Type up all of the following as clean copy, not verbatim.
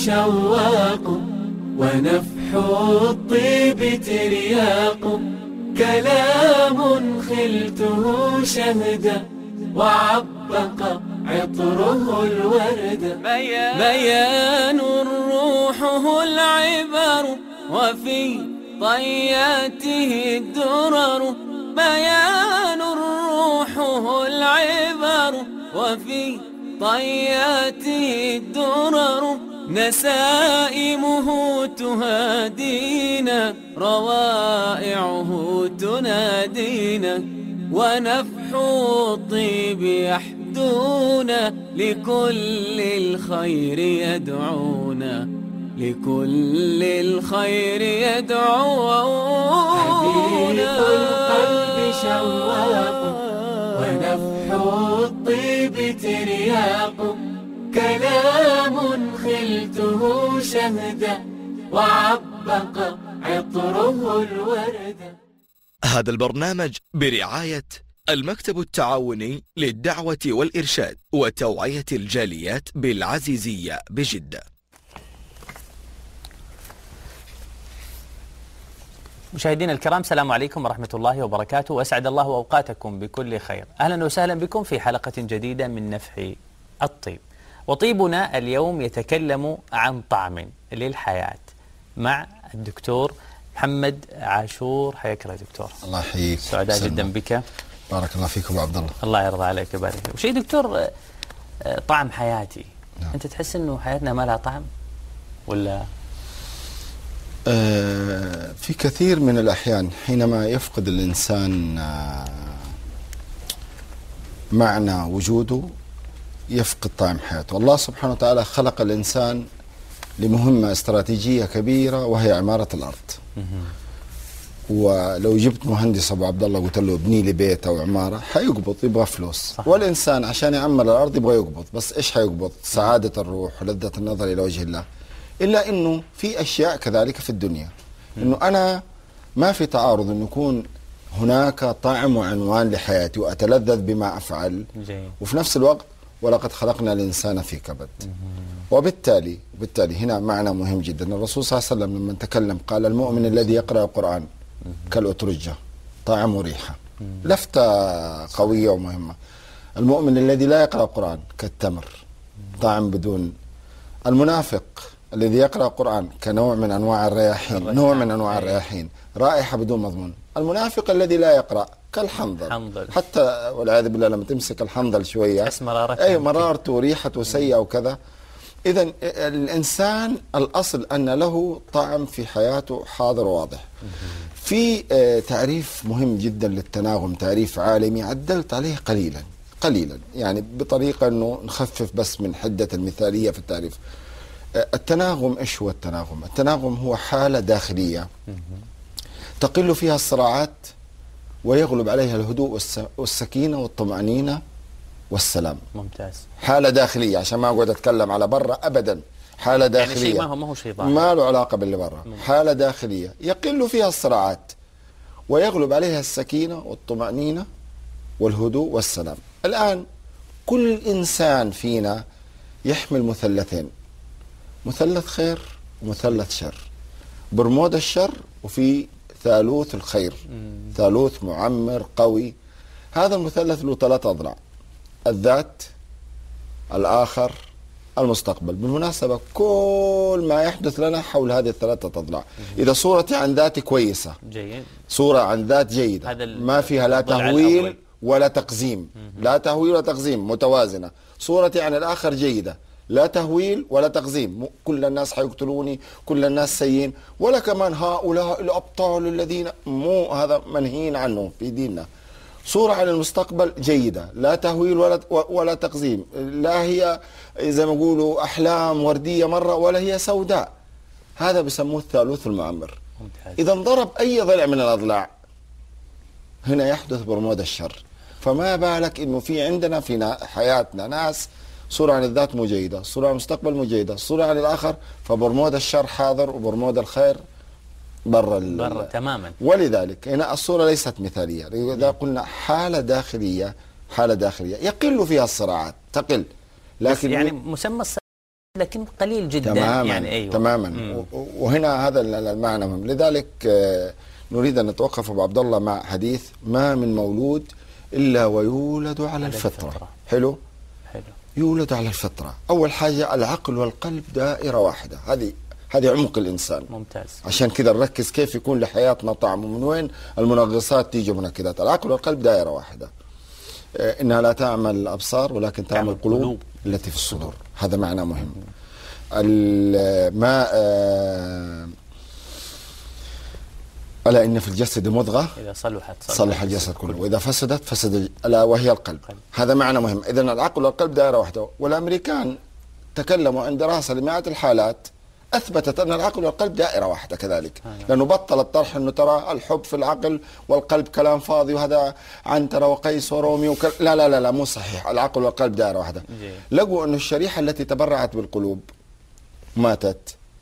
شواق ونفح الطيب ترياق، كلام خلته شهدا وعبق عطره الورد، بيان روحه العبر وفي طياته الدرر، بيان روحه العبر وفي طياته الدرر، نسائمه تهادينا روائعه تنادينا، ونفح الطيب يحدونا لكل الخير يدعونا، لكل الخير يدعونا. حديث القلب شواق ونفح الطيب ترياق، كلام خلته شهدا وعبق عطره الورد. هذا البرنامج برعاية المكتب التعاوني للدعوة والإرشاد وتوعية الجاليات بالعزيزية بجدة. مشاهدينا الكرام، السلام عليكم ورحمة الله وبركاته، وأسعد الله أوقاتكم بكل خير. أهلا وسهلا بكم في حلقة جديدة من نفح الطيب، وطيبنا اليوم يتكلم عن طعم للحياة مع الدكتور محمد عاشور. حياك الله دكتور. الله يحييك. سعداء جدا بك. بارك الله فيك ابو عبد الله. الله يرضى عليك ويبارك فيك. وشيء دكتور، طعم حياتي. نعم. انت تحس انه حياتنا ما لها طعم ولا؟ في كثير من الاحيان حينما يفقد الانسان معنى وجوده يفقد طعم حياته. الله سبحانه وتعالى خلق الانسان لمهمة استراتيجية كبيرة وهي عمارة الأرض. ولو جبت مهندس أبو عبد الله قلت له ابني لي بيت أو عمارة حيقبض، يبغى فلوس. صح. والإنسان عشان يعمر الأرض يبغى يقبض، بس إيش حيقبض؟ سعادة الروح ولذة النظر إلى وجه الله. إلا إنه في أشياء كذلك في الدنيا، إنه أنا ما في تعارض إنه يكون هناك طعم وعنوان لحياتي وأتلذذ بما أفعل. جيد. وفي نفس الوقت ولقد خلقنا الإنسان في كبد. وبالتالي هنا معنى مهم جدا. الرسول صلى الله عليه وسلم لما تكلم قال المؤمن الذي يقرأ القرآن كالأترجة طعم وريحة، لفتة قوية ومهمة. المؤمن الذي لا يقرأ القرآن كالتمر طعم بدون. المنافق الذي يقرأ القرآن كنوع من أنواع الرياحين، نوع من أنواع الرياحين، رائحة بدون مضمون. المنافق الذي لا يقرأ كالحنظل، حتى والعياذ بالله لما تمسك الحنظل شوية أي مرارته وريحته سيئة وكذا. إذن الإنسان الأصل أن له طعم في حياته حاضر وواضح. في تعريف مهم جدا للتناغم، تعريف عالمي عدلت عليه قليلا يعني بطريقة أنه نخفف بس من حدة المثالية في التعريف. التناغم إيش هو التناغم؟ التناغم هو حالة داخلية تقل فيها الصراعات ويغلب عليها الهدوء والسكينة والطمأنينة والسلام. ممتاز. حالة داخلية عشان ما أقعد أتكلم على برا أبدا. حالة داخلية يعني شيء ما هو شيء ظاهر، ما له علاقة باللي برا. حالة داخلية يقل فيها الصراعات ويغلب عليها السكينة والطمأنينة والهدوء والسلام. الآن كل إنسان فينا يحمل مثلثين، مثلث خير ومثلث شر. برمودا الشر وفي ثالوث الخير، ثالوث معمر قوي. هذا المثلث له 3 أضلاع: الذات، الآخر، المستقبل. بالمناسبة كل ما يحدث لنا حول هذه ال3 أضلاع. إذا صورتي عن ذاتي كويسة، جيد، صورة عن ذات جيدة ما فيها لا تهويل ولا تقزيم، لا تهويل ولا تقزيم، متوازنة. صورتي عن الآخر جيدة، لا تهويل ولا تقزيم، كل الناس حيقتلوني، كل الناس سيئين، ولا كمان هؤلاء الأبطال الذين، مو هذا منهين عنه في ديننا. صورة عن المستقبل جيدة، لا تهويل ولا تقزيم، لا هي زي ما يقولوا أحلام وردية مرة ولا هي سوداء. هذا بسموه الثالوث المعمر. إذا انضرب أي ضلع من الأضلاع هنا يحدث برمودا الشر. فما بالك إنه في عندنا في حياتنا ناس صورة عن الذات مو جيدة، صورة عن المستقبل مو جيدة، صورة عن الآخر، فبرمودا الشر حاضر وبرمودا الخير برا تماما. ولذلك هنا الصورة ليست مثالية. إذا قلنا حالة داخلية يقل فيها الصراعات، تقل، لكن يعني مسمى لكن قليل جدا. تماما يعني أيوة. تماما. وهنا هذا المعنى مهم. لذلك نريد أن نتوقف أبو عبد الله مع حديث: ما من مولود إلا ويولد على الفطرة. حلو؟ يولد على الفطرة. أول حاجة العقل والقلب دائرة واحدة، هذه عمق الإنسان. ممتاز. عشان كذا نركز كيف يكون لحياتنا طعم، ومن وين المنغصات تيجي منكدات. العقل والقلب دائرة واحدة. إنها لا تعمل الأبصار ولكن تعمل القلوب التي في الصدور. هذا معنى مهم. ألا إن في الجسد مضغة إذا صلحت صلح الجسد كله، وإذا فسدت فسد، ألا وهي القلب. هذا معنى مهم. إذن العقل والقلب دائرة واحدة. والأمريكان تكلموا عن دراسة لمئات الحالات أثبتت أن العقل والقلب دائرة واحدة كذلك. لأنه بطل الطرح أنه ترى الحب في العقل والقلب كلام فاضي، وهذا عنترة وقيس ورومي لا لا لا لا، مو صحيح. العقل والقلب دائرة واحدة. لقوا أن الشريحة التي تبرعت بالقلوب ماتت،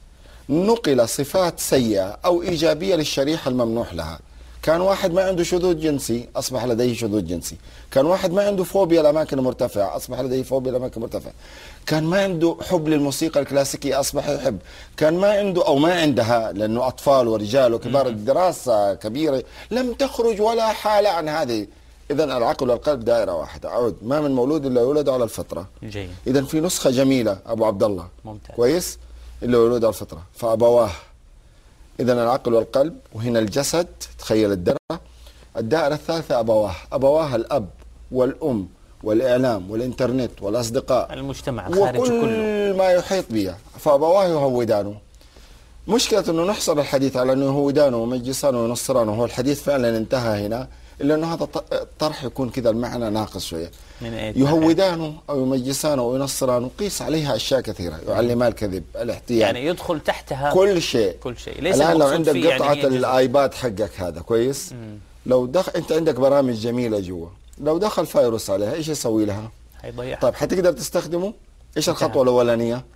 نقل صفات سيئة أو إيجابية للشريحة الممنوح لها. كان واحد ما عنده شذوذ جنسي أصبح لديه شذوذ جنسي. كان واحد ما عنده فوبيا الأماكن المرتفعة أصبح لديه فوبيا الأماكن المرتفعة. كان ما عنده حب للموسيقى الكلاسيكية أصبح يحب. كان ما عنده أو ما عندها، لأنه أطفال ورجال وكبار، الدراسة كبيرة لم تخرج ولا حالة عن هذه. إذن العقل والقلب دائرة واحدة. أعود: ما من مولود إلا يولد على الفطرة. جيد. إذن في نسخة جميلة أبو عبد الله. ممتاز. كويس؟ إلا يولد على الفطرة فأبواه. إذن العقل والقلب، وهنا الجسد، تخيل الدائرة الثالثة أبواه الأب والأم والإعلام والإنترنت والأصدقاء، المجتمع الخارجي كله، وكل ما يحيط به. فأبواه يهودانه. مشكلة أنه نحصر الحديث على أنه يهودانه ومجسانه ونصرانه، هو الحديث فعلا انتهى هنا، إلا أنه هذا طرح يكون كذا المعنى ناقص شوية. يهودانه أو يمجسانه أو ينصرانه، قيس عليها أشياء كثيرة: يعلمان الكذب، الاحتيال، يعني يدخل تحتها كل شيء. ليس الآن لو عندك قطعة يعني الآيباد حقك هذا كويس، لو أنت عندك برامج جميلة جوا، لو دخل فيروس عليها إيش يسوي لها؟ هيضيعها. طيب حتقدر تستخدمه؟ إيش الخطوة الأولانية؟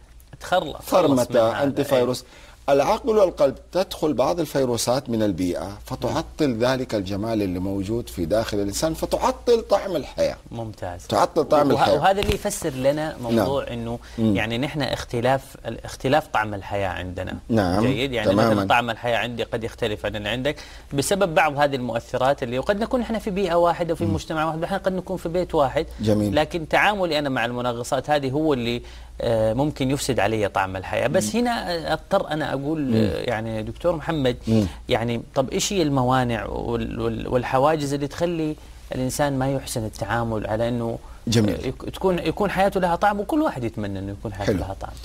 فرمتة، أنتي فيروس. العقل والقلب تدخل بعض الفيروسات من البيئة فتعطل ذلك الجمال اللي موجود في داخل الإنسان، فتعطل طعم الحياة. ممتاز. تعطل طعم الحياة. وهذا اللي يفسر لنا موضوع إنه يعني نحن اختلاف طعم الحياة عندنا. نعم. جيد. يعني مثلا طعم الحياة عندي قد يختلف عن اللي عندك بسبب بعض هذه المؤثرات اللي وقد نكون احنا في بيئة واحدة وفي مجتمع واحد، احنا قد نكون في بيت واحد. جميل. لكن تعاملي أنا مع المنغصات هذه هو اللي ممكن يفسد علي طعم الحياة. بس هنا اضطر أنا أقول يعني دكتور محمد، يعني طب إيش هي الموانع والحواجز اللي تخلي الإنسان ما يحسن التعامل على أنه جميل يكون حياته لها طعم، وكل واحد يتمنى أنه يكون حياته لها طعم.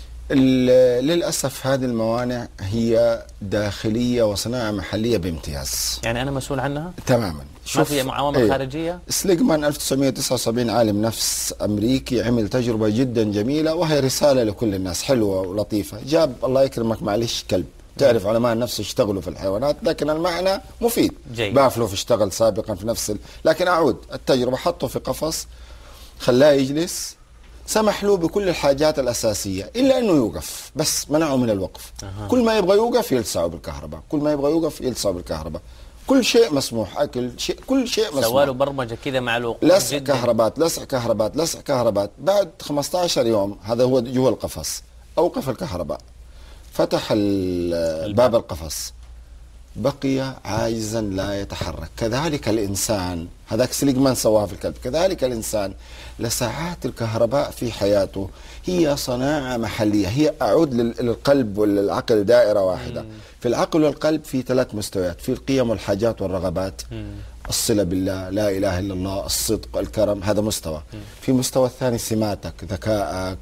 للأسف هذه الموانع هي داخلية وصناعة محلية بامتياز. يعني أنا مسؤول عنها؟ تماما. ما في معاومة خارجية؟ سليغمان 1979 عالم نفس أمريكي عمل تجربة جدا جميلة، وهي رسالة لكل الناس حلوة ولطيفة. جاب الله يكرمك معلش كلب، تعرف علماء النفس يشتغلوا في الحيوانات لكن المعنى مفيد. بافلوف اشتغل سابقا في نفس لكن أعود التجربة، حطه في قفص، خلاه يجلس، سمح له بكل الحاجات الأساسية إلا أنه يوقف، بس منعه من الوقف. كل ما يبغى يوقف يلسعه بالكهرباء، كل ما يبغى يوقف يلسعه بالكهرباء، كل شيء مسموح، أكل شيء، كل شيء مسموح. سواله برمجة كذا مع الوقوف، لسع كهربات لسع كهربات لسع كهربات. بعد 15 يوم، هذا هو جوا القفص، أوقف الكهرباء، فتح باب القفص، بقي عاجزا لا يتحرك. كذلك الإنسان، هذاك سليغمان سواها في الكلب، كذلك الإنسان لساعات الكهرباء في حياته هي صناعة محلية. هي أعود للقلب والعقل دائرة واحدة. في العقل والقلب في 3 مستويات: في القيم والحاجات والرغبات، الصلة بالله، لا إله إلا الله، الصدق، الكرم، هذا مستوى. في مستوى الثاني سماتك، ذكائك،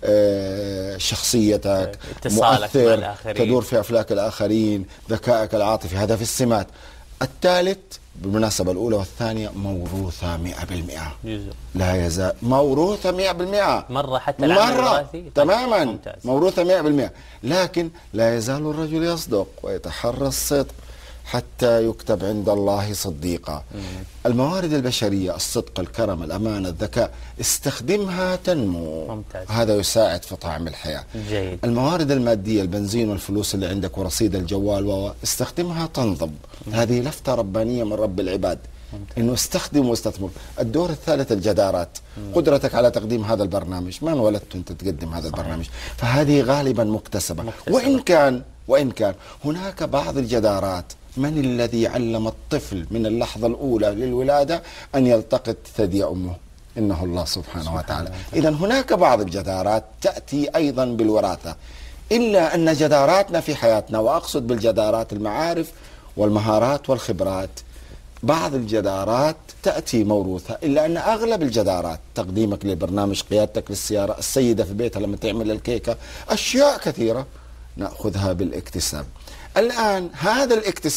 شخصيتك، مؤثر، تدور في أفلاك الآخرين، ذكائك العاطفي، هذا في السمات. الثالث بالمناسبة الأولى والثانية موروثة 100%. لا يزال موروثة 100%. مرة حتى مرة تماما. ممتاز. موروثة 100%. لكن لا يزال الرجل يصدق ويتحرى الصدق حتى يكتب عند الله صديقا. الموارد البشرية، الصدق، الكرم، الأمانة، الذكاء، استخدمها تنمو. ممتاز. هذا يساعد في طعم الحياة. جيد. الموارد المادية، البنزين والفلوس اللي عندك ورصيد الجوال استخدمها تنضب. هذه لفتة ربانية من رب العباد. انه استخدم واستثمر. الدور الثالث الجدارات، قدرتك على تقديم هذا البرنامج، ما انولدت انت تقدم هذا البرنامج، فهذه غالبا مكتسبة. وإن كان هناك بعض الجدارات. من الذي علم الطفل من اللحظة الأولى للولادة أن يلتقط ثدي أمه؟ إنه الله سبحانه وتعالى. إذن هناك بعض الجدارات تأتي أيضا بالوراثة، إلا أن جداراتنا في حياتنا، وأقصد بالجدارات المعارف والمهارات والخبرات، بعض الجدارات تأتي موروثة، إلا أن أغلب الجدارات، تقديمك للبرنامج، قيادتك للسيارة، السيدة في بيتها لما تعمل الكيكة، أشياء كثيرة نأخذها بالاكتساب. الآن هذا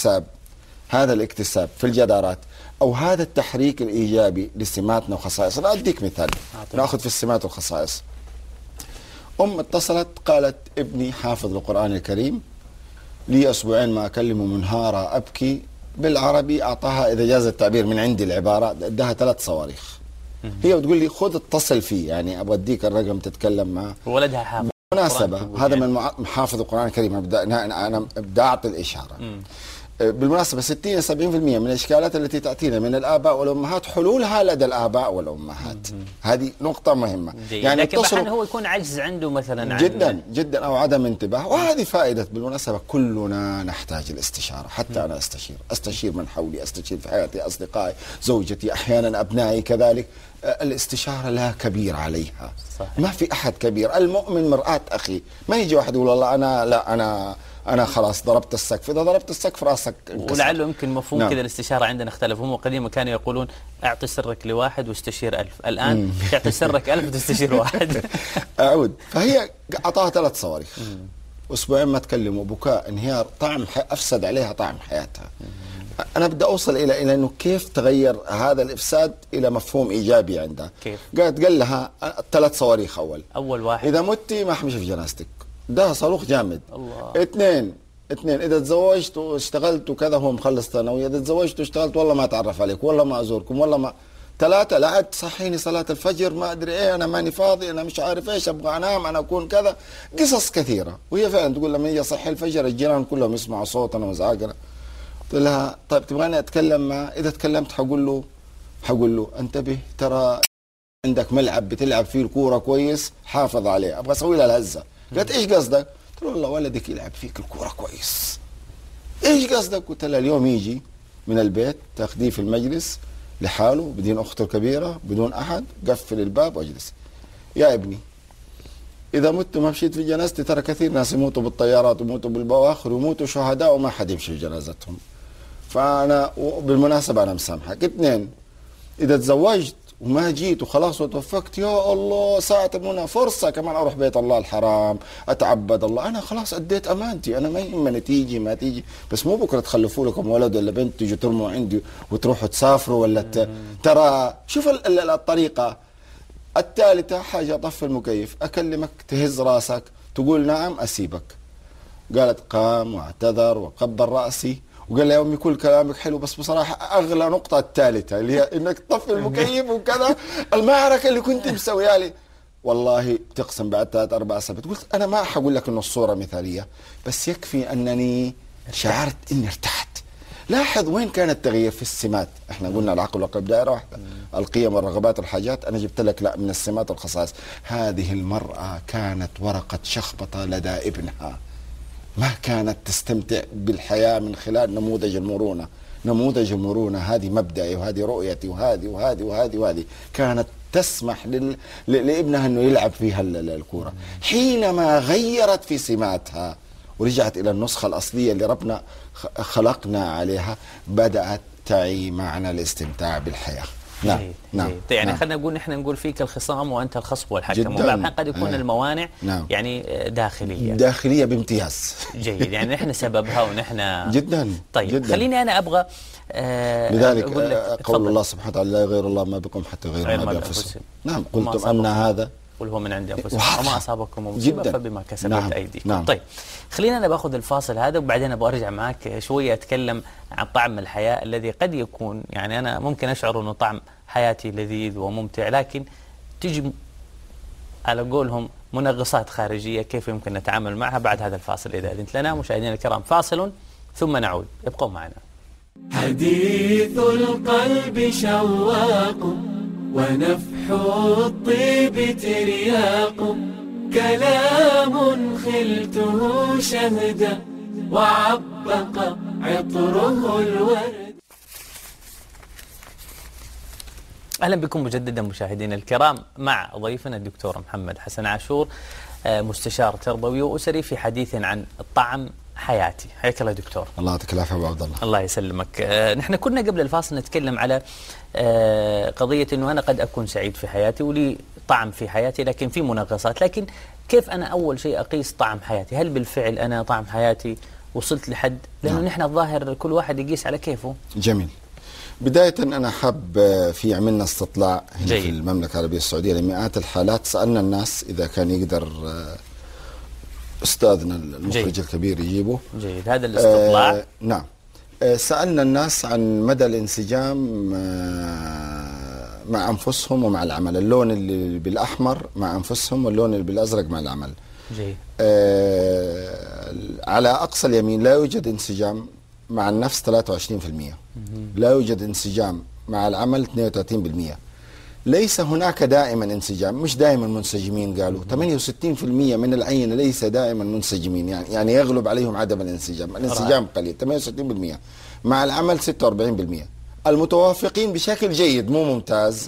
الاكتساب في الجدارات، أو هذا التحريك الإيجابي لسماتنا وخصائصنا. أديك مثال، نأخذ في السمات والخصائص. اتصلت قالت ابني حافظ القرآن الكريم، لي أسبوعين ما أكلمه، منهارة أبكي. بالعربي أعطاها، إذا جاز التعبير من عندي العبارة، ادها 3 صواريخ. هي بتقول لي خذ اتصل فيه، يعني أبغى أديك الرقم تتكلم معه. ولدها حافظ بالمناسبة هذا من محافظ القرآن الكريم. أنا بدي أعطي الإشارة. بالمناسبة 60 إلى 70% من الإشكالات التي تأتينا من الآباء والأمهات حلولها لدى الآباء والأمهات. هذه نقطة مهمة. يعني لكن أحيانا هو يكون عجز عنده مثلا جدا أو عدم انتباه. وهذه فائدة بالمناسبة، كلنا نحتاج الاستشارة. حتى أنا أستشير من حولي، أستشير في حياتي أصدقائي، زوجتي، أحيانا أبنائي كذلك. الاستشارة لا كبير عليها. صحيح. ما في أحد كبير. المؤمن مرآة أخي. ما يجي واحد يقول والله أنا خلاص ضربت السقف. إذا ضربت السقف راسك انكسر. ولعله يمكن مفهوم كذا الاستشارة عندنا اختلف. هم قديما كانوا يقولون أعطي سرك ل1 واستشير 1000. الآن تعطي سرك 1000 وتستشير 1. أعود. فهي أعطاها 3 صواريخ. أسبوعين ما تكلموا، بكاء، انهيار، أفسد عليها طعم حياتها. أنا بدي أوصل إلى أنه كيف تغير هذا الإفساد إلى مفهوم إيجابي عندها. كيف؟ قال لها 3 صواريخ. أول واحد، إذا متي ما حمشي في جنازتك، ده صاروخ جامد. الله. 2 إذا تزوجت واشتغلت وكذا، هو مخلص ثانوي، إذا تزوجت واشتغلت والله ما أتعرف عليك، والله ما أزوركم، والله ما. 3 لا عاد تصحيني صلاة الفجر، ما أدري إيه، أنا ماني فاضي، أنا مش عارف إيش، أبغى أنام، أنا أكون كذا. قصص كثيرة. وهي فعلا تقول لما يجي أصحي الفجر الجيران كلهم يسمعوا صوتنا وزعاقنا. قلت لها طيب تبغاني أتكلم معه؟ إذا تكلمت حقول له انتبه، ترى عندك ملعب بتلعب فيه الكورة كويس، حافظ عليه، أبغى أسوي لها الهزة. قالت إيش قصدك؟ قلت له والله ولدك يلعب فيك الكورة كويس. إيش قصدك؟ قلت لها اليوم يجي من البيت، تاخذيه في المجلس لحاله بدون أخته الكبيرة، بدون أحد، قفل الباب واجلس. يا ابني إذا مت ما مشيت في جنازتي، ترى كثير ناس يموتوا بالطيارات ويموتوا بالبواخر ويموتوا شهداء وما حد يمشي في جنازتهم. فأنا بالمناسبة أنا مسامحك. 2 إذا تزوجت وما جيت وخلاص وتوفقت، يا الله ساعة المنى فرصة كمان أروح بيت الله الحرام، أتعبد الله. أنا خلاص أديت أمانتي، أنا ما يهمني تيجي ما تيجي، بس مو بكرة تخلفوا لكم ولد ولا بنت تيجوا ترموا عندي وتروحوا تسافروا ولا ترى شوف الطريقة. 3 حاجة، أطفي المكيف، أكلمك تهز راسك، تقول نعم أسيبك. قالت قام واعتذر وقبل رأسي وقال لي يا أمي كل كلامك حلو، بس بصراحة أغلى نقطة الثالثة اللي هي إنك تطفي المكيف وكذا، المعركة اللي كنت مسويها لي. والله تقسم بعد 3-4 سنوات قلت أنا ما حقول لك إنه الصورة مثالية، بس يكفي أنني شعرت إني ارتحت. لاحظ وين كان التغيير في السمات. احنا قلنا العقل والقلب دائرة واحدة، القيم والرغبات والحاجات. أنا جبت لك لا من السمات والخصائص. هذه المرأة كانت ورقة شخبطة لدى ابنها، ما كانت تستمتع بالحياة من خلال نموذج المرونة. نموذج المرونة هذه مبدأي وهذه رؤيتي وهذه وهذه وهذه وهذه. كانت تسمح لابنها أنه يلعب فيها الكورة. حينما غيرت في سماتها ورجعت إلى النسخة الأصلية اللي ربنا خلقنا عليها، بدأت تعي معنى الاستمتاع بالحياة. نعم نعم. يعني خلينا نقول نحن نقول فيك الخصام وأنت الخصب والحكم، وبعض قد يكون الموانع يعني داخلية بامتياز. جيد، يعني نحن سببها ونحن جدا. طيب جداً. خليني أنا أبغى لذلك قول الله سبحانه وتعالى لا غير الله ما بكم حتى غير ما بأنفسهم. نعم قلتم أن هذا قل هو من عند أنفسكم وما أصابكم مصيبة فبما كسبت أيديكم. طيب خلينا أنا باخذ الفاصل هذا وبعدين أبغى أرجع معك شوية أتكلم عن طعم الحياة الذي قد يكون، يعني أنا ممكن أشعر أنه طعم حياتي لذيذ وممتع، لكن تجي على قولهم منغصات خارجية كيف يمكن نتعامل معها. بعد هذا الفاصل إذا أذنت لنا. مشاهدينا الكرام فاصل ثم نعود، ابقوا معنا. حديث القلب شواق ونفح الطيب ترياق، كلام خلته شهدا وعبق عطره الورد. أهلا بكم مجددا مشاهدينا الكرام مع ضيفنا الدكتور محمد حسن عاشور، مستشار تربوي وأسري، في حديث عن الطعم حياتي. حياك الله دكتور. الله يعطيك العافية أبو عبد الله. الله يسلمك. نحن كنا قبل الفاصل نتكلم على قضية أنه أنا قد أكون سعيد في حياتي ولي طعم في حياتي، لكن في منغصات. لكن كيف أنا أول شيء أقيس طعم حياتي؟ هل بالفعل أنا طعم حياتي وصلت لحد؟ لأنه نحن الظاهر كل واحد يقيس على كيفه. جميل. بداية أنا حاب في عملنا استطلاع هنا في المملكة العربية السعودية لمئات الحالات، سألنا الناس إذا كان يقدر أستاذنا المخرج الكبير يجيبه. جيد. هذا الاستطلاع نعم. سألنا الناس عن مدى الانسجام مع أنفسهم ومع العمل، اللون اللي بالأحمر مع أنفسهم واللون اللي بالأزرق مع العمل. جيد. على أقصى اليمين لا يوجد انسجام مع النفس 23%، لا يوجد انسجام مع العمل 32%. ليس هناك دائما انسجام، مش دائما منسجمين. قالوا 68% من العينة ليس دائما منسجمين، يعني يغلب عليهم عدم الانسجام. الانسجام قليل 68%، مع العمل 46%. المتوافقين بشكل جيد مو ممتاز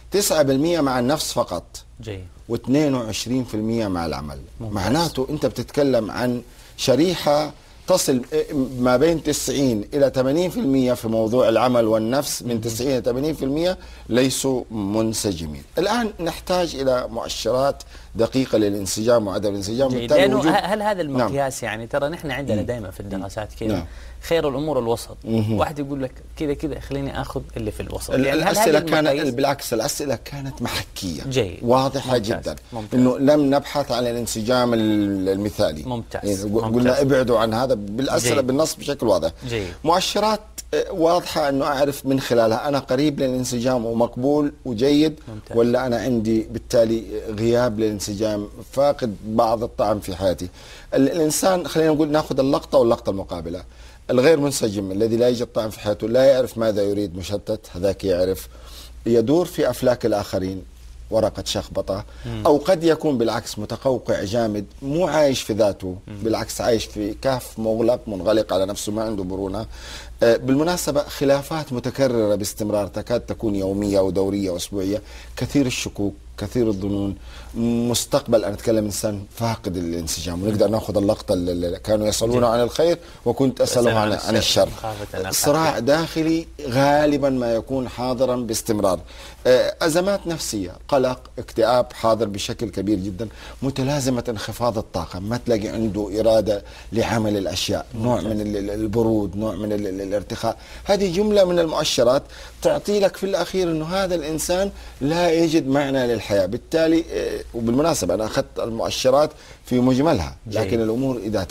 9% مع النفس فقط. جيد. و22% مع العمل. معناته انت بتتكلم عن شريحة تصل ما بين 90 إلى 80% في موضوع العمل والنفس، من 90 إلى 80% ليسوا منسجمين. الآن نحتاج إلى مؤشرات دقيقة للانسجام وعدم الانسجام. لأنه هل هذا المقياس؟ نعم. يعني ترى نحن عندنا دائما في الدراسات كذا. نعم. خير الأمور الوسط. واحد يقول لك كذا خليني أخذ اللي في الوسط. يعني الأسئلة كانت بالعكس، الأسئلة كانت محكية. جيد. واضحة ممتاز. جدا. ممتاز. إنه لم نبحث عن الانسجام المثالي. ممتاز. يعني قلنا ابعدوا عن هذا بالأسئلة. جيد. بالنص بشكل واضح. جيد. مؤشرات واضحة أنه أعرف من خلالها أنا قريب للانسجام ومقبول وجيد. ممتاز. ولا أنا عندي بالتالي غياب للانسجام، فاقد بعض الطعم في حياتي. الإنسان خلينا نقول نأخذ اللقطة واللقطة المقابلة. الغير منسجم الذي لا يوجد طعم في حياته، لا يعرف ماذا يريد، مشتت، هذاك يعرف يدور في أفلاك الآخرين، ورقة شخبطة. أو قد يكون بالعكس متقوقع جامد، مو عايش في ذاته، بالعكس عايش في كهف مغلق منغلق على نفسه، ما عنده مرونة. بالمناسبة خلافات متكررة باستمرار، تكاد تكون يومية ودورية وأسبوعية، كثير الشكوك، كثير الظنون، مستقبل. أنا أتكلم إنسان فاقد الانسجام. ونقدر نأخذ اللقطة اللي كانوا يسألون عن الخير وكنت أسألهم عن الشر. صراع داخلي غالبا ما يكون حاضرا باستمرار. أزمات نفسية، قلق، اكتئاب حاضر بشكل كبير جدا. متلازمة انخفاض الطاقة، ما تلاقي عنده إرادة لعمل الأشياء، نوع من البرود، نوع من الارتخاء. هذه جملة من المؤشرات تعطي لك في الأخير أنه هذا الإنسان لا يجد معنى للحياة. بالتالي وبالمناسبة أنا أخذت المؤشرات في مجملها، لكن الأمور إذا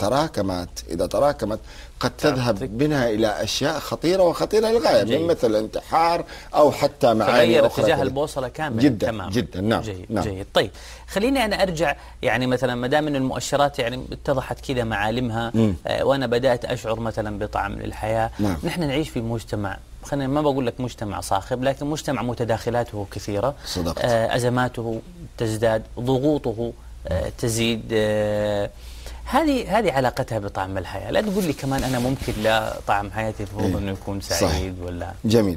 تراكمت قد تذهب بنا إلى أشياء خطيرة وخطيرة للغاية، من مثل انتحار أو حتى معاني أخرى. اتجاه البوصلة كامل. جدا. تمام. جدا. نعم. جيد. نعم. جيد. طيب خليني أنا أرجع، يعني مثلا ما دام أن المؤشرات يعني اتضحت كذا معالمها، وأنا بدأت أشعر مثلا بطعم للحياة. نعم. نحن نعيش في مجتمع، خلينا ما بقول لك مجتمع صاخب، لكن مجتمع متداخلاته كثيرة. صدقت. أزماته تزداد، ضغوطه تزيد. هذه علاقتها بطعم الحياة. لا تقول لي كمان أنا ممكن لا طعم حياتي المفروض أنه يكون سعيد. صحيح. ولا جميل.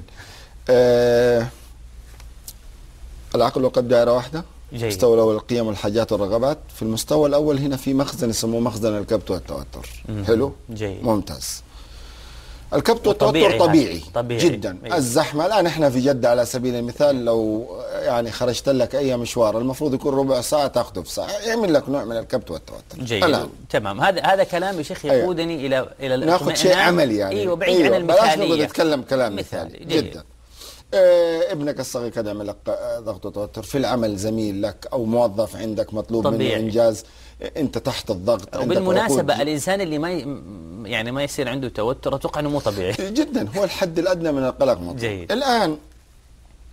العقل وقد دائرة واحدة. جيد. مستوى القيم والحاجات والرغبات. في المستوى الأول هنا في مخزن يسموه مخزن الكبت والتوتر. حلو. جيد. ممتاز. الكبت والتوتر طبيعي جدا. أيه. الزحمة الآن احنا في جدة على سبيل المثال، لو يعني خرجت لك أي مشوار المفروض يكون ربع ساعة تأخذه في ساعة، يعمل لك نوع من الكبت والتوتر. جيد. الآن. تمام. هذا كلام يا شيخ يقودني إلى ناخذ شيء عملي يعني. ايوه بعيد عن المثالية. بلاش نتكلم كلام مثالي. جدا. ابنك الصغير كذا يعمل لك ضغط وتوتر في العمل، زميل لك أو موظف عندك مطلوب منه إنجاز، انت تحت الضغط. وبالمناسبة الانسان اللي ما يصير عنده توتر اتوقع انه مو طبيعي جدا، هو الحد الادنى من القلق مطلوب. جيد. الان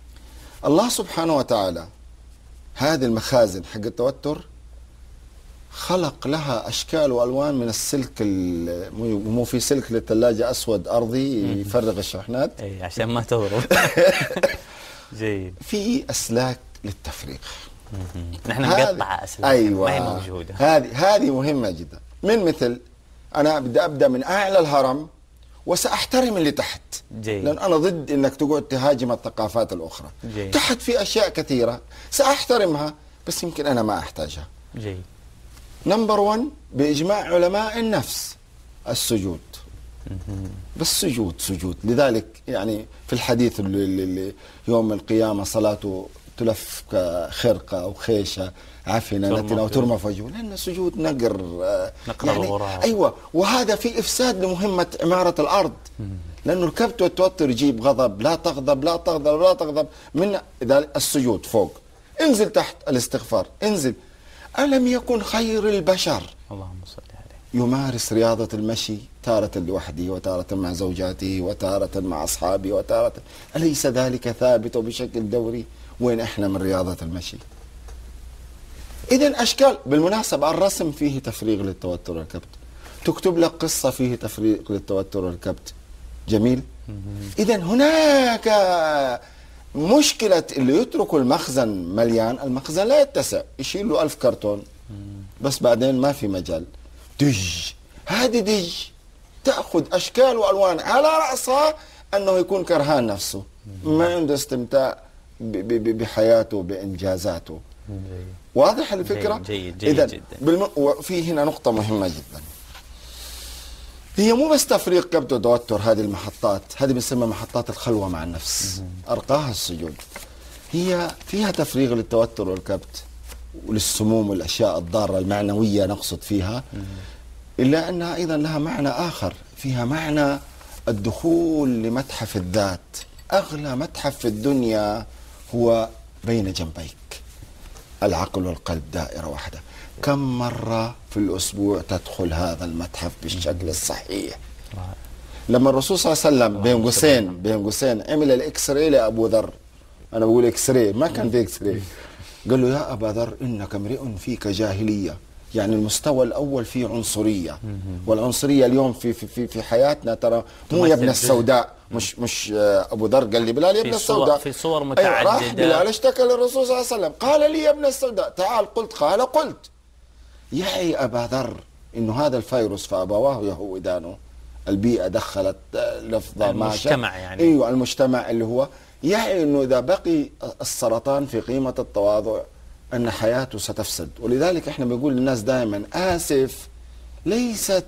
الله سبحانه وتعالى هذه المخازن حق التوتر خلق لها أشكال وألوان من السلك، مو في سلك للثلاجة أسود أرضي يفرغ الشحنات، أي عشان ما تهرب. جيد. في أسلاك للتفريغ. نحن نقطع أسلاك. أيوة. ما هي موجودة. هذه مهمة جدا. من مثل أنا بدي أبدأ من أعلى الهرم وسأحترم اللي تحت. جيد. لأن أنا ضد إنك تقعد تهاجم الثقافات الأخرى. جيد. تحت في أشياء كثيرة سأحترمها بس يمكن أنا ما أحتاجها. جيد. نمبر 1 بإجماع علماء النفس السجود. بس سجود. لذلك يعني في الحديث اللي يوم القيامة صلاته تلف كخرقة أو خيشة عفنة نتنة وترمى في وجهه، لأن السجود نقر يعني الغراب. أيوة. وهذا في إفساد لمهمة عمارة الأرض، لأنه الكبت والتوتر يجيب غضب. لا تغضب لا تغضب لا تغضب. من إذا السجود فوق، انزل تحت الاستغفار، انزل. ألم يكن خير البشر اللهم صل عليه يمارس رياضة المشي تارة لوحده وتارة مع زوجاته وتارة مع أصحابه وتارة، أليس ذلك ثابت بشكل دوري؟ وين إحنا من رياضة المشي؟ إذن أشكال. بالمناسبة الرسم فيه تفريغ للتوتر والكبت، تكتب لك قصة فيه تفريغ للتوتر والكبت. جميل. إذن هناك مشكلة اللي يتركوا المخزن مليان، المخزن لا يتسع، يشيل له 1000 كرتون بس بعدين ما في مجال. هذه دج تأخذ أشكال وألوان على رأسها أنه يكون كرهان نفسه، ما عنده استمتاع بحياته بإنجازاته. واضح الفكرة؟ جيد إذن جدا. وفي هنا نقطة مهمة جدا، هي مو بس تفريغ كبت وتوتر. هذه المحطات هذه بنسميها محطات الخلوة مع النفس، أرقاها السجود. هي فيها تفريغ للتوتر والكبت وللسموم والأشياء الضارة المعنوية نقصد فيها، إلا أنها أيضا لها معنى آخر، فيها معنى الدخول لمتحف الذات. أغلى متحف في الدنيا هو بين جنبيك، العقل والقلب دائرة واحدة. كم مرة في الأسبوع تدخل هذا المتحف بالشكل الصحيح؟ لما الرسول صلى الله عليه وسلم بين قوسين عمل الإكس راي لأبو ذر، أنا بقول إكس راي ما كان في إكس راي، قال له يا أبا ذر إنك امرئ فيك جاهلية، يعني المستوى الأول فيه عنصرية، والعنصرية اليوم في حياتنا ترى مو يا ابن السوداء، مش أبو ذر قال لي بلال يا ابن السوداء، في صور متعددة. راح بلال اشتكى للرسول صلى الله عليه وسلم قال لي يا ابن السوداء، تعال قلت قال قلت. يعي أبا ذر إنه هذا الفيروس فأبواه يهودانه، البيئة دخلت لفظة المجتمع يعني. أيوة المجتمع اللي هو يعي إنه إذا بقي السرطان في قيمة التواضع أن حياته ستفسد. ولذلك إحنا بنقول للناس دائما آسف ليست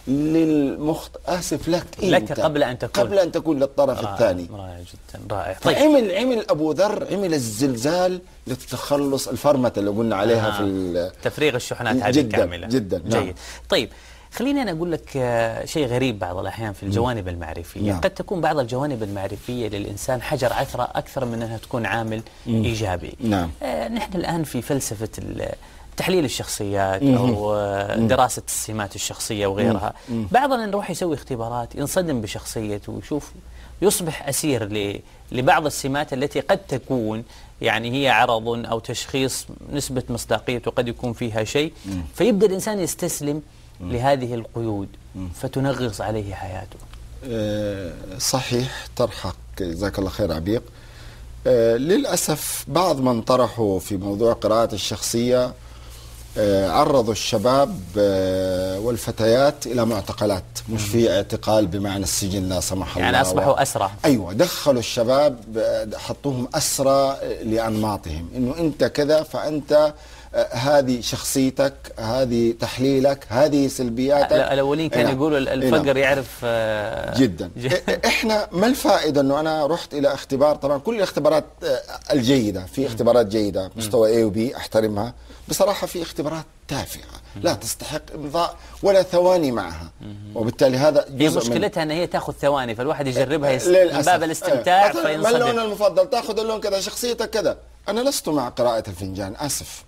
آسف لك أنت، لك قبل أن تكون للطرف الثاني. رائع جدا، رائع. طيب. عمل أبو ذر عمل الزلزال للتخلص، الفرمة اللي قلنا عليها في تفريغ الشحنات هذه كاملة. جدا جيد. نعم. طيب خليني أنا أقول لك شيء غريب بعض الأحيان في الجوانب المعرفية. نعم. قد تكون بعض الجوانب المعرفية للإنسان حجر عثرة أكثر من أنها تكون عامل إيجابي. نعم. نحن الآن في فلسفة تحليل الشخصيات أو دراسة السمات الشخصية وغيرها. بعضنا نروح يسوي اختبارات ينصدم بشخصيته ويشوف يصبح أسير لبعض السمات التي قد تكون يعني هي عرض أو تشخيص نسبة مصداقيته قد يكون فيها شيء، فيبدأ الإنسان يستسلم لهذه القيود فتنغص عليه حياته. صحيح طرحك، جزاك الله خير عبيق. للأسف بعض من طرحوا في موضوع قراءة الشخصية عرضوا الشباب والفتيات إلى معتقلات، مش في اعتقال بمعنى السجن لا سمح الله، يعني أصبحوا أسرى. أيوة، دخلوا الشباب حطوهم أسرى لأنماطهم، إنه أنت كذا فأنت هذه شخصيتك، هذه تحليلك، هذه سلبياتك. الأولين كانوا يقولوا الفقر يعرف جدا. إحنا ما الفائدة أنه أنا رحت إلى اختبار، طبعا كل الاختبارات الجيدة، في اختبارات جيدة مستوى A و B أحترمها، بصراحة في اختبارات تافهة لا تستحق إمضاء ولا ثواني معها، وبالتالي هذا هي مشكلتها أن هي تأخذ ثواني، فالواحد يجربها من باب الاستمتاع فينصدم. ما اللون المفضل؟ تأخذ اللون كذا، شخصيتك كذا. أنا لست مع قراءة الفنجان، آسف،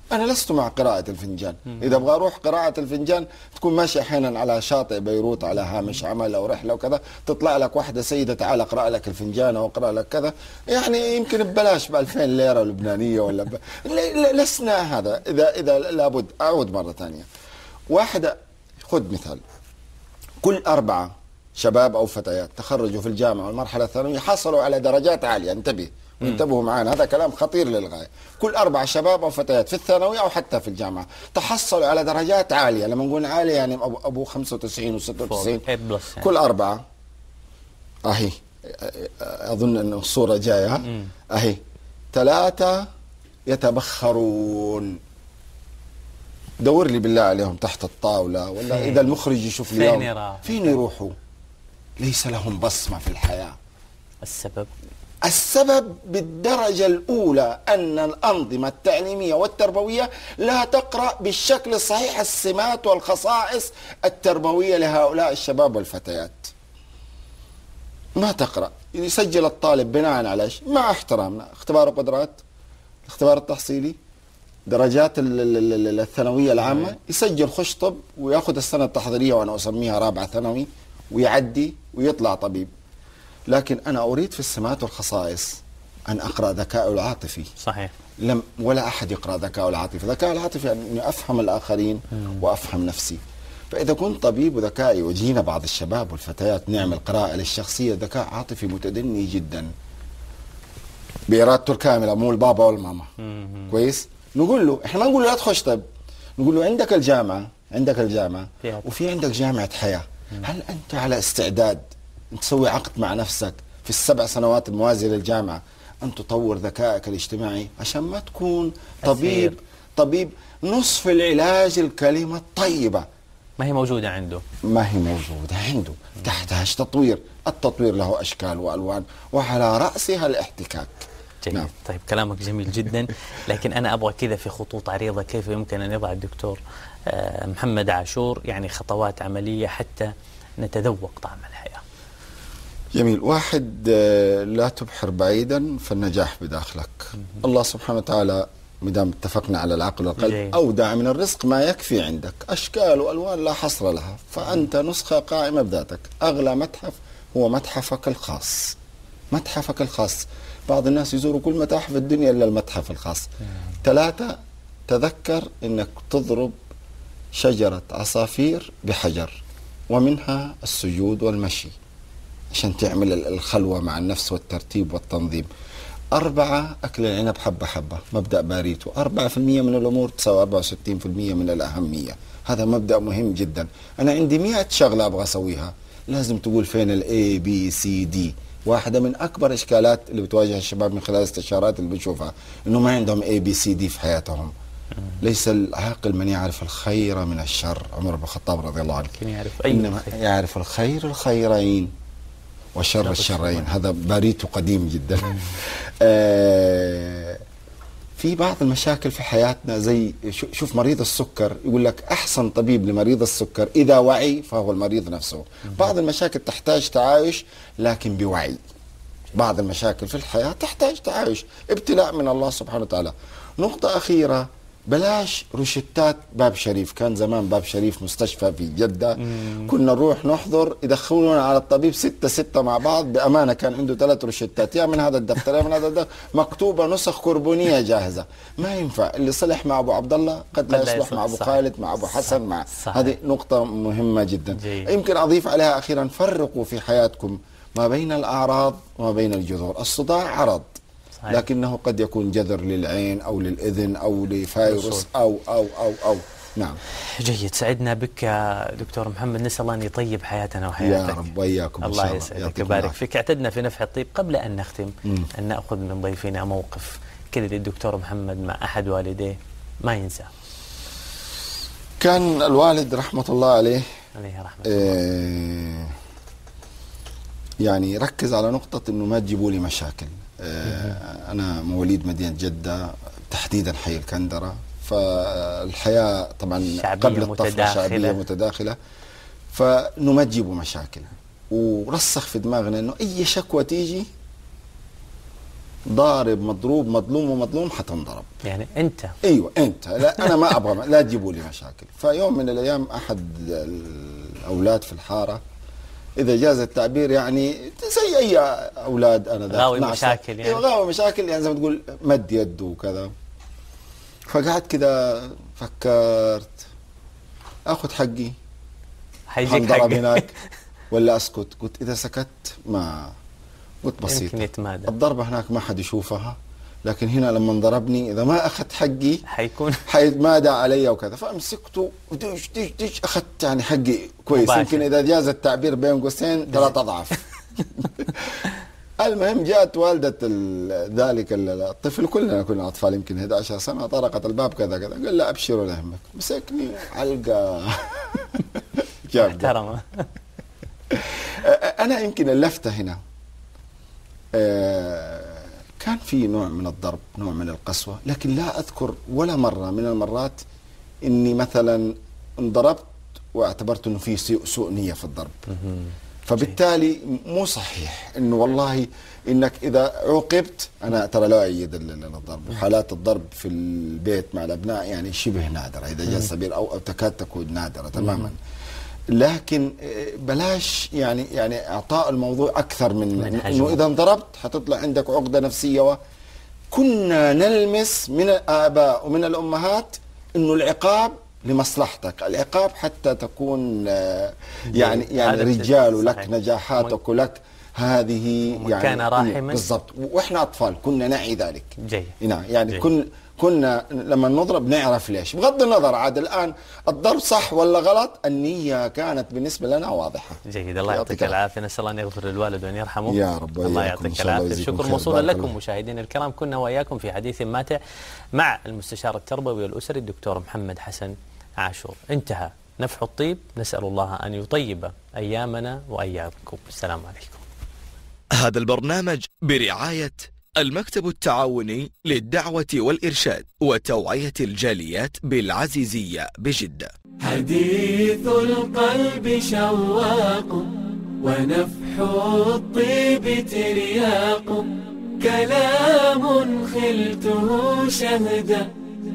أنا لست مع قراءة الفنجان. إذا أبغى أروح قراءة الفنجان تكون ماشي أحيانا على شاطئ بيروت على هامش عمل أو رحلة وكذا، تطلع لك واحدة سيدة تعال أقرأ لك الفنجان أو أقرأ لك كذا، يعني يمكن ببلاش ب2000 ليرة لبنانية ولا لسنا هذا. إذا لابد أعود مرة ثانية، واحدة خذ مثال، كل 4 شباب أو فتيات تخرجوا في الجامعة والمرحلة الثانوية حصلوا على درجات عالية. انتبهوا معنا، هذا كلام خطير للغاية. كل 4 شباب أو فتيات في الثانوية أو حتى في الجامعة تحصلوا على درجات عالية. لما نقول عالية يعني أبو 95 و96. كل 4 أهي، أظن أن الصورة جاية أهي، 3 يتبخرون. دور لي بالله عليهم تحت الطاولة، ولا إذا المخرج يشوف لي فين يروحوا؟ ليس لهم بصمة في الحياة. السبب بالدرجة الأولى أن الأنظمة التعليمية والتربوية لا تقرأ بالشكل الصحيح السمات والخصائص التربوية لهؤلاء الشباب والفتيات. ما تقرأ، يسجل الطالب بناء على مع احترامنا اختبار القدرات، الاختبار التحصيلي، درجات الثانوية العامة، يسجل خش طب ويأخذ السنة التحضيرية وأنا أسميها رابعة ثانوي ويعدي ويطلع طبيب. لكن أنا أريد في السمات والخصائص أن أقرأ ذكاء العاطفي. صحيح. ولا أحد يقرأ ذكاء العاطفي. ذكاء العاطفي أني أفهم الآخرين وأفهم نفسي. فإذا كنت طبيب وذكائي وجينا بعض الشباب والفتيات نعمل قراءة للشخصية، ذكاء عاطفي متدني جدا بإرادته الكاملة، مو البابا والماما. كويس؟ نقول له، احنا ما نقول له لا تخش طب، نقول له عندك الجامعة وفي عندك جامعة حياة. هل أنت على استعداد تسوي عقد مع نفسك في ال7 سنوات الموازية للجامعة أن تطور ذكائك الاجتماعي عشان ما تكون طبيب نصف العلاج الكلمة الطيبة ما هي موجودة عنده. تحتاج تطوير. التطوير له أشكال وألوان وعلى رأسها الاحتكاك. جميل. نعم. طيب كلامك جميل جدا، لكن أنا أبغى كذا في خطوط عريضة كيف يمكن أن يضع الدكتور محمد عاشور يعني خطوات عملية حتى نتذوق طعم الحياة. جميل. واحد، لا تبحر بعيدا فالنجاح بداخلك. الله سبحانه وتعالى مدام اتفقنا على العقل والقلب أودع من الرزق ما يكفي عندك، أشكال وألوان لا حصر لها، فأنت نسخة قائمة بذاتك. أغلى متحف هو متحفك الخاص. بعض الناس يزوروا كل متاحف الدنيا إلا المتحف الخاص. 3، تذكر أنك تضرب شجرة عصافير بحجر، ومنها السجود والمشي عشان تعمل الخلوة مع النفس والترتيب والتنظيم. 4، أكل العنب حبة حبة، مبدأ باريتو. 4% من الأمور تساوي 64% من الأهمية. هذا مبدأ مهم جدا. أنا عندي 100 شغلة أبغى أسويها، لازم تقول فين الA B C D. واحدة من أكبر إشكالات اللي بتواجه الشباب من خلال الاستشارات اللي بنشوفها إنه ما عندهم A B C D في حياتهم. ليس العاقل من يعرف الخير من الشر. عمر بن الخطاب رضي الله عنه إنما يعرف الخير الخيرين وشر الشرين. هذا باريته قديم جدا. في بعض المشاكل في حياتنا زي شوف مريض السكر، يقول لك أحسن طبيب لمريض السكر إذا وعي فهو المريض نفسه. بعض المشاكل تحتاج تعايش لكن بوعي. بعض المشاكل في الحياة تحتاج تعايش، ابتلاء من الله سبحانه وتعالى. نقطة أخيرة، بلاش روشتات باب شريف. كان زمان باب شريف مستشفى في جدة، كنا نروح نحضر يدخلونا على الطبيب 6 مع بعض. بأمانة كان عنده 3 روشتات، يا من هذا الدفتر يا من هذا الدفتر، مكتوبة نسخ كربونية جاهزة. ما ينفع. اللي صلح مع أبو عبد الله قد لا يصلح مع أبو خالد، مع أبو حسن، مع هذه نقطة مهمة جدا. يمكن أضيف عليها أخيرا، فرقوا في حياتكم ما بين الأعراض وما بين الجذور. الصداع عرض لكنه قد يكون جذر للعين أو للإذن أو لفيروس أو نعم. جيد. سعدنا بك يا دكتور محمد، نسأل الله أن يطيب حياتنا وحياتك. يا رب وإياكم. الله يسعدك ويبارك فيك. اعتدنا في نفح الطيب قبل أن نختم أن نأخذ من ضيفنا موقف كذا للدكتور محمد مع أحد والديه ما ينسى. كان الوالد رحمة الله عليه رحمة الله يعني ركز على نقطة إنه ما تجيبوا لي مشاكل. أنا مواليد مدينة جدة تحديدا حي الكندرة، فالحياة طبعا قبل الطفرة شعبية متداخلة، فإنه ما تجيبوا مشاكل. ورسخ في دماغنا إنه أي شكوى تيجي ضارب مضروب مظلوم ومظلوم حتنضرب. يعني أنت. أيوة أنت، لا أنا ما أبغى، لا تجيبوا لي مشاكل. فيوم من الأيام أحد الأولاد في الحارة، إذا جاز التعبير يعني زي أي أولاد أنا غاوي مشاكل يعني. غاوي مشاكل يعني زي ما تقول، مد يده وكذا. فقعدت كذا فكرت أخذ حقي حيجيك حنضرب حقي هناك ولا أسكت. قلت إذا سكت ما قلت بسيطة، يمكن يتمادى. الضربة هناك ما حد يشوفها، لكن هنا لما ضربني إذا ما أخذت حقي حيتمادى علي وكذا. فأمسكته ودش دش دش، أخذت يعني حقي كويس مباشر. يمكن إذا جاز التعبير بين قوسين 3 أضعاف. المهم جاءت والدة ذلك الطفل، كلنا كنا أطفال يمكن 11 سنة، طرقت الباب كذا كذا، قال لا أبشر ولا يهمك، مسكني علقة محترمة. أنا يمكن اللفتة هنا كان في نوع من الضرب، نوع من القسوة، لكن لا أذكر ولا مرة من المرات إني مثلا انضربت واعتبرت إنه في سوء نية في الضرب. فبالتالي مو صحيح إنه والله إنك إذا عوقبت، أنا ترى لا أؤيد الضرب، حالات الضرب في البيت مع الأبناء يعني شبه نادرة إذا جاء سبيل أو تكاد تكون نادرة تماما. لكن بلاش يعني اعطاء الموضوع اكثر من انه اذا انضربت حتطلع عندك عقده نفسيه. كنا نلمس من الاباء ومن الامهات انه العقاب لمصلحتك، العقاب حتى تكون يعني رجال ولك نجاحاتك ولك هذه يعني كان راحما بالضبط. واحنا اطفال كنا نعي ذلك. نعم يعني كنا لما نضرب نعرف ليش، بغض النظر عاد الآن الضرب صح ولا غلط، النية كانت بالنسبة لنا واضحة. جيد، الله يعطيك العافية، نسأل الله أن يغفر للوالد وأن يرحمه. يا رب. الله يعطيك العافية. الشكر موصولا لكم مشاهدينا الكرام، كنا وإياكم في حديث ماتع مع المستشار التربوي والأسري الدكتور محمد حسن عاشور. انتهى نفح الطيب، نسأل الله أن يطيب أيامنا وأيامكم. السلام عليكم. هذا البرنامج برعاية المكتب التعاوني للدعوة والإرشاد وتوعية الجاليات بالعزيزية بجدة. حديث القلب شواق ونفح الطيب ترياق، كلام خلته شهدا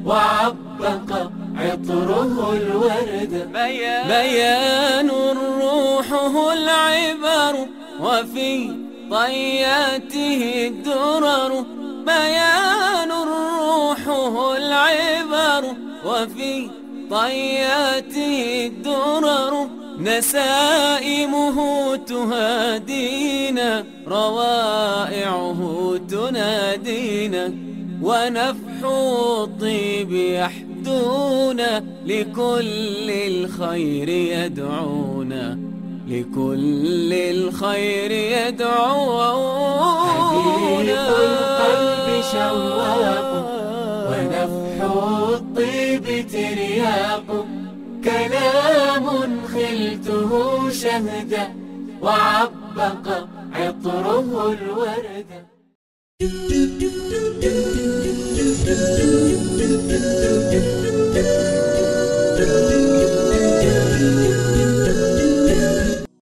وعبق عطره الورد، بيان روحه العبر وفي طياته الدرر، بيان روحه العبر وفي طياته الدرر، نسائمه تهادينا روائعه تنادينا، ونفح الطيب يحدونا لكل الخير يدعونا، لكل الخير يدعونا. حديث القلب شواق ونفح الطيب ترياق، كلام خلته شهدا وعبق عطره الورد.